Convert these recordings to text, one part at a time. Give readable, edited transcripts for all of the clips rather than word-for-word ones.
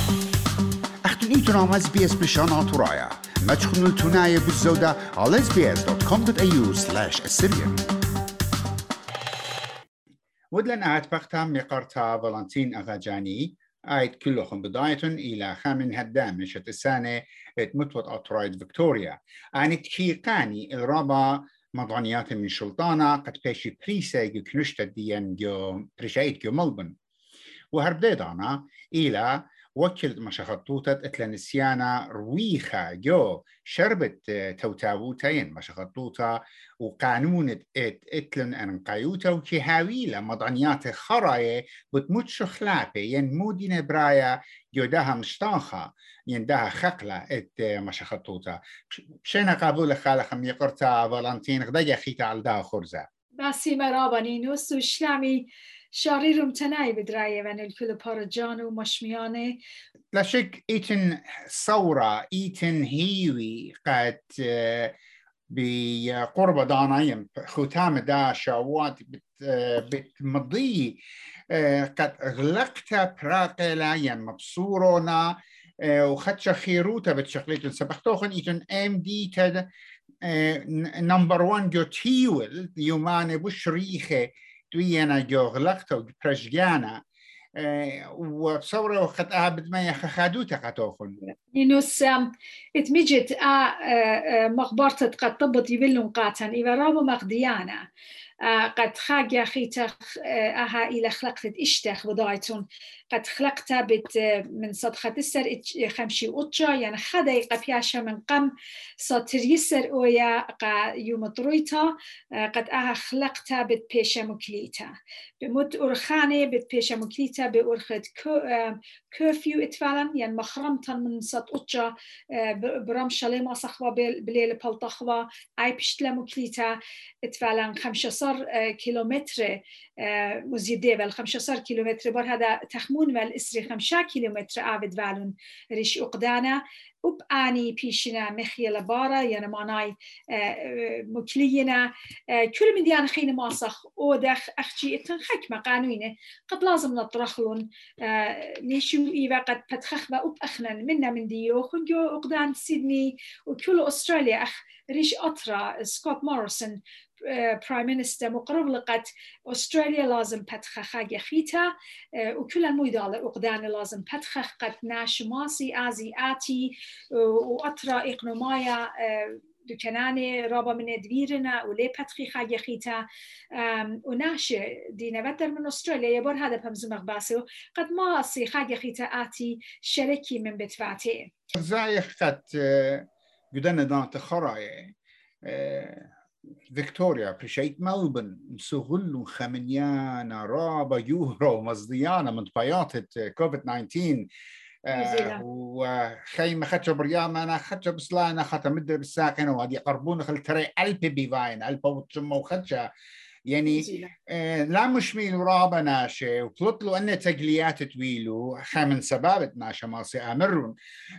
اختنيتنا مع SBS بشان ترايا ما تخنوا التناية بالزودة على sbs.com.au/Assyrian. ودلنا عاد بقتا مقرتا فالنتين أغاجاني آيت كلهم بداية إلى خامن هدام مشت السنة متوت أطرايد فيكتوريا آني تكيقاني الرابع مضانيات من شلطانة قد بيشي بريسا يكنشت ديان جو بريشايت جو ملبن وهربدانا إلى وكل مشخطوطة اتلانسيانا رويخة جو شربت توتاوتين مشخطوطة وقانون اتلن انقايوتا وكهاويلة مضانيات خراية بتموت خلابة مودينة برايا جودها مشتاخة يندها خقلة مشخطوطة شينا قابول خالق ميقرتا فالنتين غدا خيتا على دا خرزة باسی مرابانی نوست و شلمی شاریرم تنای بدرایه من الكل پارجان و مشمیانه. لا شك إيتن ثورة إيتن هيوي قد بقرب دانايم ختام دا شوات بتمضي قد غلقتها براقلا مبصورونا وخدش خيروتا بتشغليتن سبختوخن إيتن MD تد نمبر 1 جو تيول يومان بشريخة دوينا جو غلقتا وبرشجانا وبصورة وقت أهبت ما يخخادوتا قطوخن نينوس اتمجت مخبرتت قد طبط يبلون قاتن إذا رابو مقديانا قد خاق خيتا أها إلى خلقت إشتخ بدايتون قد خلقتها من صدخة السر خمشي أطجا يعني خدي قبياشا من قم صدر يسر أويا يوم طرويتا قد أها خلقتها بيشا مكليتا بمد أرخاني بيشا مكليتا بأرخد كوفيو اتفعلا يعني مخرمتا من صد أطجا برمشالي ما صخوا بليل بلطخوا أي بشتلا مكليتا اتفعلا 15 كيلومتر مزيدة بل 15 كيلومتر بار هذا تخمون مال إسري 5 كيلومتر عابد فالون ريش أقدانا وبآني بيشنا مخيلة بارا يعني معناي مكلينا كل من ديان خين ماسخ أودخ أخجي اتنخك ما قانوني قد لازم نطرخلون نيشو إيوا قد بتخخبا أخنا منا من ديو خنجو أقدان سيدني وكل أستراليا أخ ريش أطرا سكوت موريسون برايم مينستر مقرب لقت أستراليا لازم بتخخ خيتا وكل المويدالة أقدان لازم بتخخ قد ناش ماسي آزي آتي وأطرا إقنومايا دكاناني رابا من دويرنا ولي بتخي خاجة خيتا وناش دينا بدر من أستراليا يبور هذا بمزمغ باسو قد ما أصي خاجة خيتا آتي شركي من بتفاتي زي قد قدنا دانت خراية فيكتوريا بريشيت ملبن سغلو خمنيانا رابا يورو مصديانا من طبيعات كوفيد 19 وخيمة خدشة برياما أنا خدشة بسلانا خدشة مدر بالساقين وهذه قربون خل تري ألب بيفاين ألب وتشمو خدشة يعني لا مشميل رابا ناشي وطلطلوا أن تقليات تويلو خامن سبابة ناشا ماسي أمرون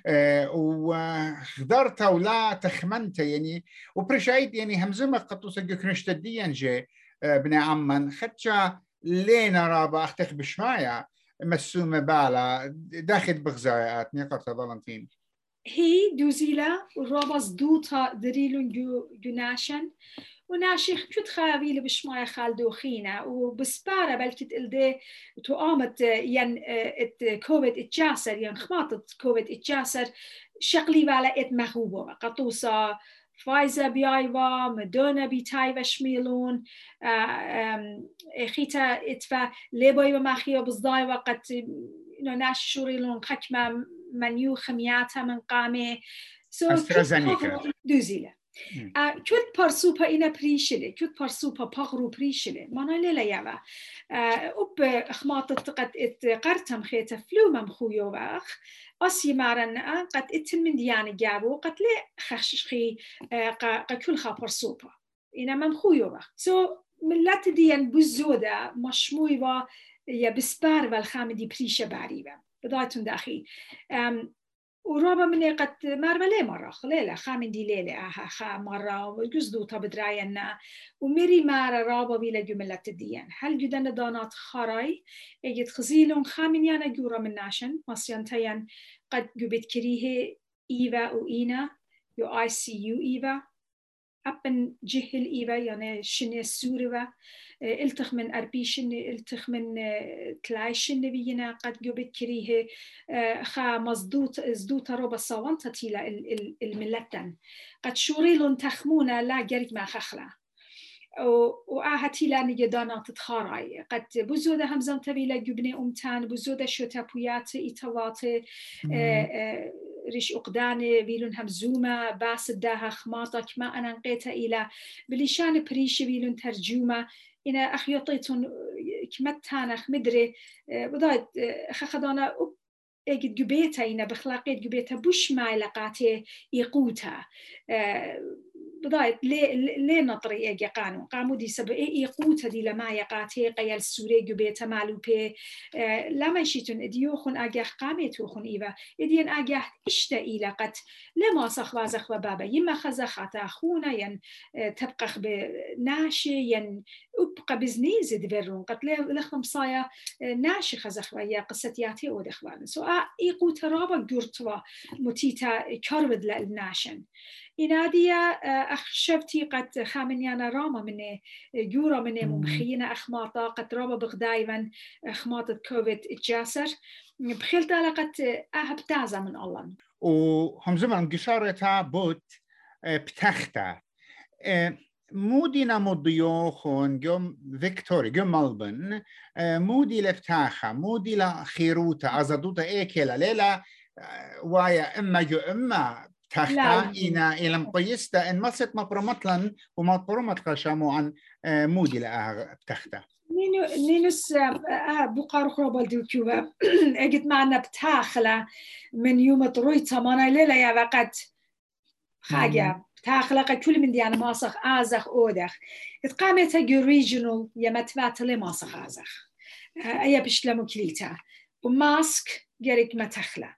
وخدرتها ولا تخمنت يعني وبرشايد يعني همزمة قطوسة كنشت الديان جي بن عمان خدشة لينا رابا أختخ بشمايا مسومة بالا داخل بغزايات نقطة فالنتين هي دوزيلا ورابا صدوطها دريلون جو ناشن وناشيخ كنت خاويل بشمايا خالدوخينا وبسبارة بلكت إلدي توامت ين كوفيد اتجاسر ين خماطت كوفيد اتجاسر شقلي بالا ات مغوبة قطوسة فايزر بيايوا مدونا بيتايوا شميلون خيتا اتفا ليبايوا ماخيوا بصدايوا قد ناش شوريلون خكمة منيو خمياتها من قامي أسترازانيكا دوزيلا كود پارسوپا اینا پریشله کود پارسوپا پاغرو پریشله مانا لیلا یاوا اوب اخماطت قد ات قرتم خيتا فلومم خويو واخ أسي مارن قد اتن من دياني جابو قد لي خشخي كل خا پارسوپا اینا مم خويو واخ سو ملت ديان بزودا مشموي و يا بسبار والخام دي بريشة بعريبا بدايتون داخي ورابا مني قد مارملي مرة خليلة خامن دي ليلة خا مرة وجزدو تبدراينا ومري مارا رابا بيلا جملة الديان هل جدنا دانات خراي اجد خزيلون خامن يانا جورا من ناشن مصيانتين قد جبت كريه إيفا وإينا يو ICU إيفا أبن جهل إيفا يعني شنة سورة التخ من أربي شنة التخ من تلاي شنة بينا قد جبت كريه خا مزدوط ربا صوانتا تيلا الملتن قد شوريلون تخمونا لا جريد ما خخلا وآهتي لا نجدانا تتخاراي قد بزودة همزم تبيلا جبني أمتان بزودة شوتابويات إتوات ريش أقداني بيلون همزومة باس الداها خماطة كما أنا نقيتها إلى بليشان بريش بيلون ترجمة إنا أخيطيتون كمتانخ مدري بضايد خخدانا اجد جبيتها إنا بخلاقيت جبيتها بوش ما لقاتي يقوتها بضايت ليه نطري اجي قانون قامودي سبب يقوتها دي لما يقاتي قيال السوري جبيتها مالو بي لما يشيتون اديوخن اجاح قاميتوخن ايبا ادين اجاح اشتا إلى قد لما صخ بابا يما خزخات اخونا ين تبقى بناشي ين ابقى بزنيز دبرون قد لخم صايا ناشي خزخ يا قصتياتي ودخوان سو يقوت رابا جرتوا متيتا كربد للناشن إنادية أخشبتي قد خامنيانا راما مني جورا مني ممخينا أخماطا قد رابا بغدايما أخماطة كوفيد الجاسر بخيل قد أهب تازا من الله وهم زمان قشارتها بوت بتخته مودينا مضيوخون جم فيكتوري جم ملبن مودي لفتاخة مودي لخيروتا أزدوتا إيكيلا ليلة ويا إما جو إما تختا إنا إلى مقيستا إن مصت مبرمتلن وما برمت قشامو عن مودي لأها تختا نينوس بقار خرابال ديوكيوبا اجت معنا بتاخلة من يوم طرويتا مانا ليلة يا وقت خاجة تاخلق كل من ديانا ماسخ آزخ أودخ اتقامت جو ريجنال يمتبات لي ماسخ آزخ أيا بشلمو كليتا وماسك جريك متخلة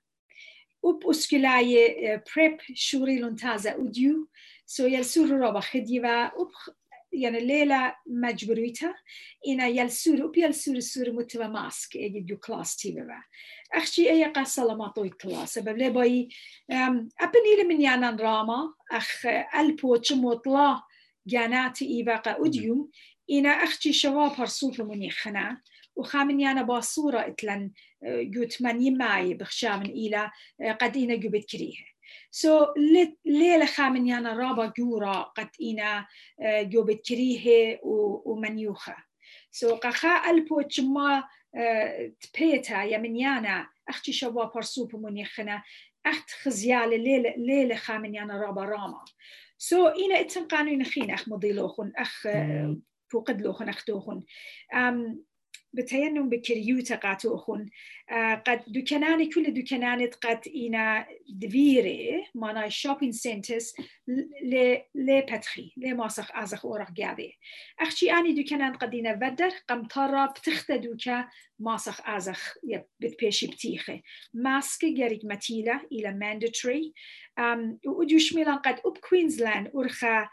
وبأسكلاي بريب شوري لنتازا أوديو سو يلسور رابا خديوة يعني ليلة مجبوريتا إنا يلسور السور متوا ماسك اجي جو كلاس تيبا أخشي أي قصة ما طوي كلاس سبب لي باي أبني من يانا راما أخ ألبوتش مطلع جاناتي إيباقا أوديوم إنا أخشي شواب هرسوف منيخنا وخامن يانا باصورة إتلن جو 80 ماي بخشامن إلى قد إنا جو بتكريه سو ليلة خامن يانا رابا جورا قد إنا جو بتكريه ومنيوخة سو قخا ألبوتش ما تبيتا يا من يانا أختي شواب هرسوف منيخنا أخت خزيال ليلة خامن يانا رابا راما سو إنا إتن قانون خين أخ مضيلوخن أخ فوقد لوخن أختوخن بتينم بكريوتا قاتوخن قد دكاناني كل دكانانت قد إنا دفيري مانا شوبين سنترز لباتخي لماسخ أزخ أورق جابي أختي أني دكانان قد إنا بدر قمطرة بتختدوكا ماسخ أزخ بتبيشي بتيخي ماسك جاريك ماتيلا إلى مانداتري ودوش ميلان قد أب كوينزلاند أرخا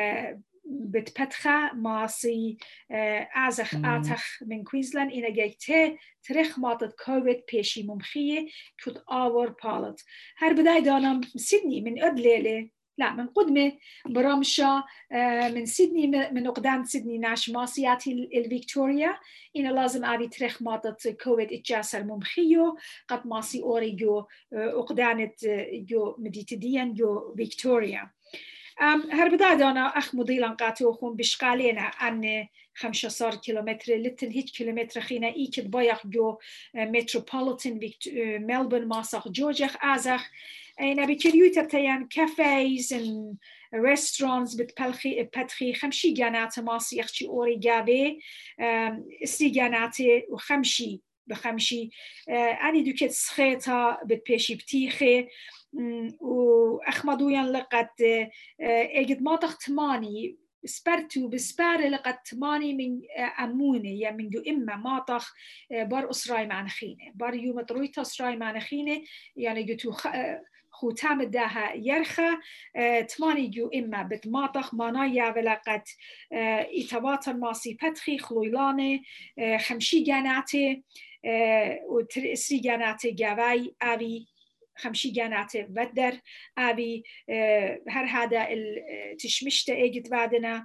بتبتخا ماسي أزخ آتخ من كوينزلاند إنا جايته ترخ ماتت كوفيد بيشي ممخية كت آور بالت هر بداية دانا سيدني من أدليلة لا من قدمة برامشة من سيدني من أقدام سيدني ناش ماسياتي الفيكتوريا إنا لازم أبي ترخ ماتت كوفيد إتجاسر ممخيو قد ماسي أوري جو أقدانت جو مديتديان جو فيكتوريا هر بداية دانا أخ مضيلان قاتوخون بشقالينا عن 15 كيلومتر لتن هيج كيلومتر خينا إيكد بايخ جو متروبوليتن ملبورن ماسخ جوجخ أزخ أنا بكريوتا بتيان كافيز and restaurants بتخي خمشي جانات ماسي يخشي أوري جابي استي جاناتي وخمشي بخمشي أني دوكت سخيطة بتبيشي بتيخي وأخمدويان لقد اجد ما تختماني سبرتو بسبار لقد تماني من أموني يا من جو إما ماطخ بار أسراي معنخينة بار يوم ترويتا أسراي معنخينة يعني جتو خوتام داها يرخى تماني جو إما بتماطخ مانايا ولقد إتباطا ماسي بتخي خلويلانة خمشي جاناتي وترسي جاناتي جاواي أبي خمشي جانات بدر أبي هر هذا التشمشته اجت بعدنا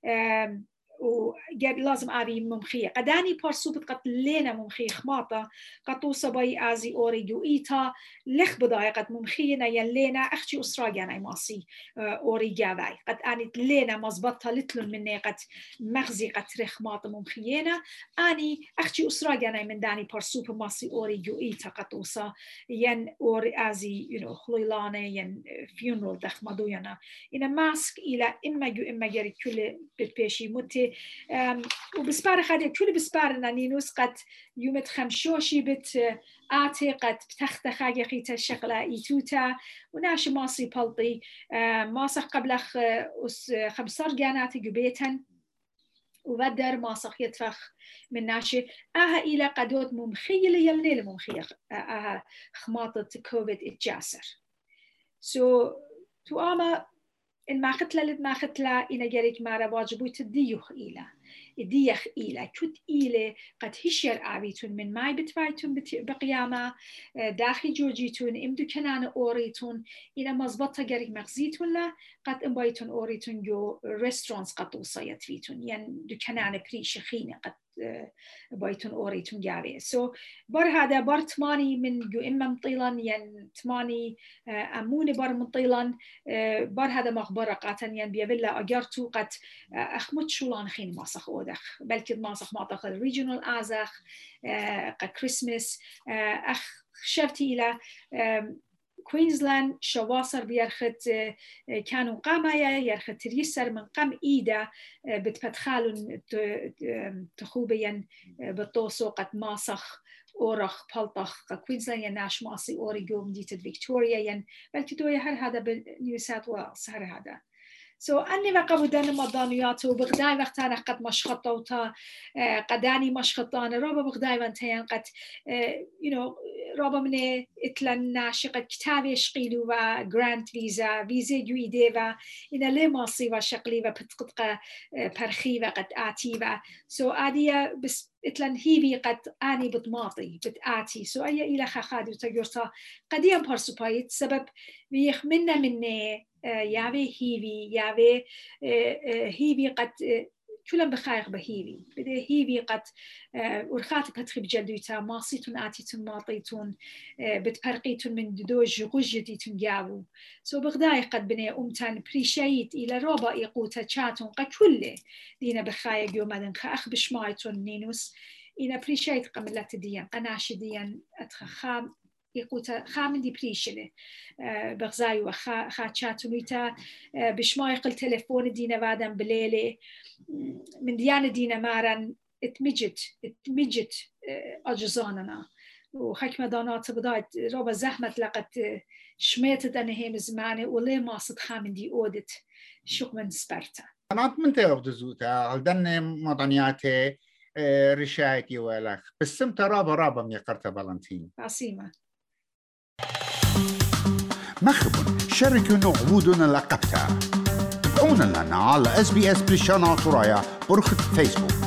ولازم أبي ممخية قداني بارسوبت قد لينا ممخية خماطة قد توصبي أزي أوري جو إيتا لخ بداية قد ممخينا يلينا أختي أسرا جانا ماسي أوري جاوي قد أني لينا مزبطة لتلون مني قد مغزي قد رخماطة ممخينا أني أختي أسرا جانا من داني بارسوب ماسي أوري جو إيتا قد توصا ين أوري أزي خليلانة ين فيونرول دخ مدوينا إن ماسك إلى إما جو إما جري كل بتبيشي متي وبسبار خادي كل بسبارنا نينوس قد يومت خمشوشي بت آتي قد بتخت خاجي خيتا الشغلة إيتوتا وناش ماسي بلطي ماسخ قبلخ خمسار جاناتي جبيتن وبدر ماسخ يتفخ من ناشي إلى قدوت ممخيلة يلنيل ممخية خماطة كوفيد إتجاسر تو آما إن ما ختلا لد ما ختلا إن جريك مارا واجبوي تديوخ إيلا كت إيلة قد هشير عبيتون من ماي بتفايتون بقيامة داخل جوجيتون إمدو كنان أوريتون إن مزبطة جريك مغزيتون لا قد إمبايتون أوريتون جو ريستورانس قد توصيت فيتون ين دو كنان بريش خينة قد بايتون أوريتون جاري بار هذا بار تماني من جو إما مطيلا ين تماني أموني بار مطيلا بار هذا مخبرة قاتن ين بيبلا أجرتو قد أخمت شولان خين ماسخ أودخ بلكي ماسخ ماطخ الريجونال آزخ قد كريسمس أخ شفتي إلى كوينزلاند شواصر بيرخت كانوا قامايا يرخت تريسر من قام إيدا بتفتخالون تخوبيا بطوسو قد ماسخ أورخ بلطخ كوينزلاند يناش ماسي أوريغو مدينة فيكتوريا ين بلكي دوية هذا بنيو ساوث ويلز هذا أني بقى بدنا مضانياته بغداي وقتنا قد مشخطوتا قداني مشخطان رابا بغداي وانتين قد رابا من اتلن ناشقة كتابي شقيلو و جراند فيزا جويدي و إن لي ماصي و شقلي و بتقطق برخي و قد آتي و آدية بس اتلن هيبي قد آني بتماطي بتآتي أي إلى خاخادي وتجورتا قديم بارسوبايت سبب بيخ منا مني ياوي هيبي قد كلهم بخايق بهيبي بدي هيبي قد ورخاتي بتخي بجلدوتا ماصيتون آتيتون ماطيتون بتفرقيتون من دوج غجديتون جاوو بغداي قد بني أمتان بريشايت إلى رابا إيقوتا تشاتون قد كله دينا بخايق يوم أدن خاخ بشمايتون نينوس إنا بريشايت قملات ديان قناش ديان أتخام يقوتا خامن دي بريشله بغزاي وخاتشاتون ويتا بشمايق التليفون دينا بعدن بليلة من ديانة دينا مارن اتمجت أجزاننا وحكمة دانات بدايت رابا زحمة لقد شميتت أنا هيم زماني ولي ما صد خامن دي أودت شوق من سبرتا أنا من تغفد زوتا هلدن مضانياتي رشايتي ولخ بسمت رابا ميقرتا فالنتين عصيمة مخبون شاركونا عبودنا لقبتها تابعونا لنا على SBS بريشانا طرايا برخة فيسبوك